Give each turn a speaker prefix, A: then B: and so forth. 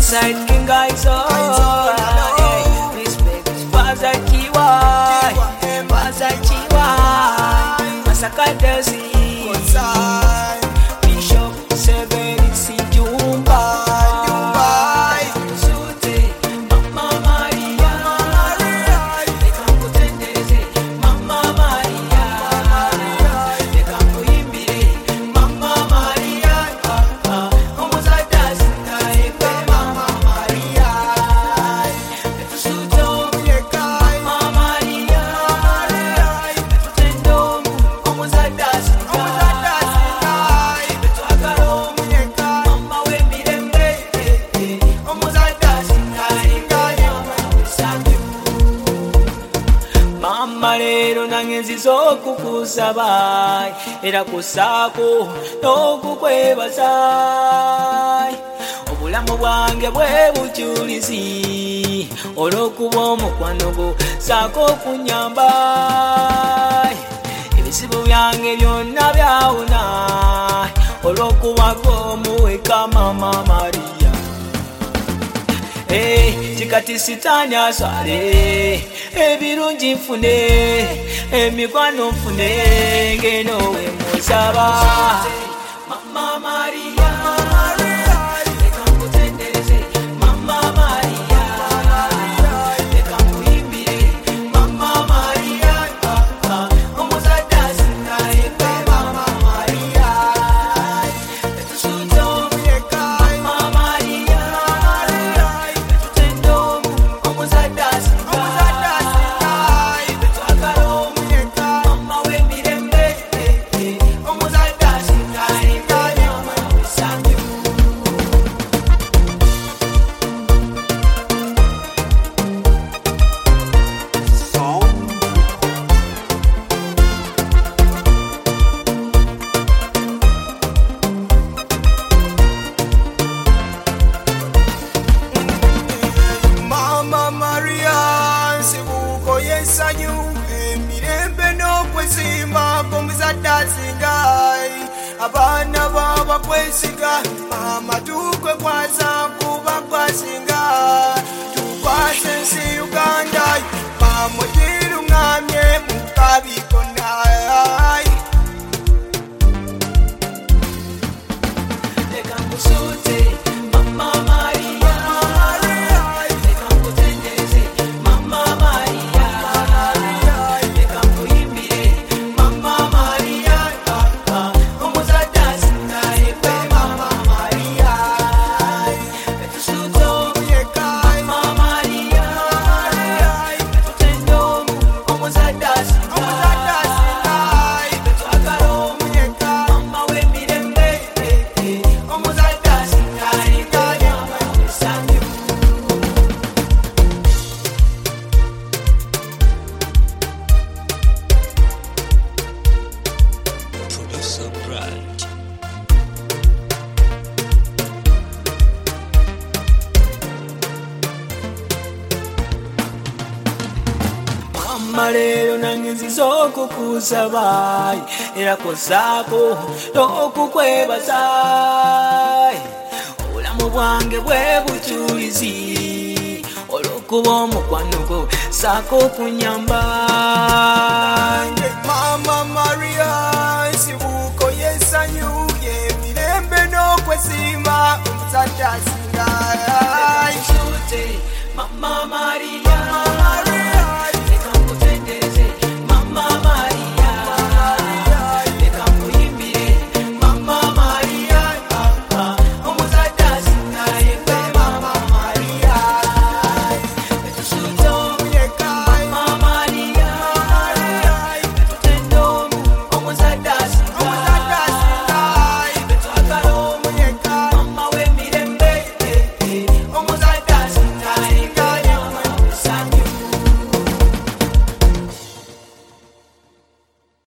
A: Side king guys, respect Baza Chiwai, Baza Chiwai, Masakadasi, Bishop Seven Sijumba, Sute, Mama Maria, Ekakutendeze, Mama Maria, Ekakuimbire, Mama Maria, Omuzadasi. Marero nangenzi zokukusaba era kusako nokukwebaza obulamu bwange bwe bukyulizi olwokuba omukwano gwo sako kunyamba ebisibu byange byonna byawona olwokuba gwomuweka Mama Maria. Chikati sitani aswale ebirungi nfune emikwano nfune ngeno we musaba Mama Maria, ekakutendeze Mama Maria, ekakuimbire Mama Maria, omuzadasi naekwe Mama Maria, etusuto Mama Maria,
B: emirembe n'okwesiima komuzadasingai abaana baba kwesiga Mama tukwe kwaza kuba kwasinga tukwase ensi Uganda Mama girungamye mukabikonai
A: ekakusute Mama Maria, ekakutendeze Mama Maria, ekakuimbire Mama Maria, omuzadasi naekwe Mama Maria, etusuto Mama Maria, etutendo omuzadasi etwagala omuyeka Mama w'emirembe omuzadasi naekwe Mama wesanyu.
C: Producer Brand.
A: Mama lero nangenzi zokukusaba era kozako nokukwebaza obulamu bwange bwe bukyulizi olwokuba omukwano gwo sako kunyamba
B: Mama Maria sibuko yesanyu emirembe n'okwesiima omuzadasingai
A: Mama Maria.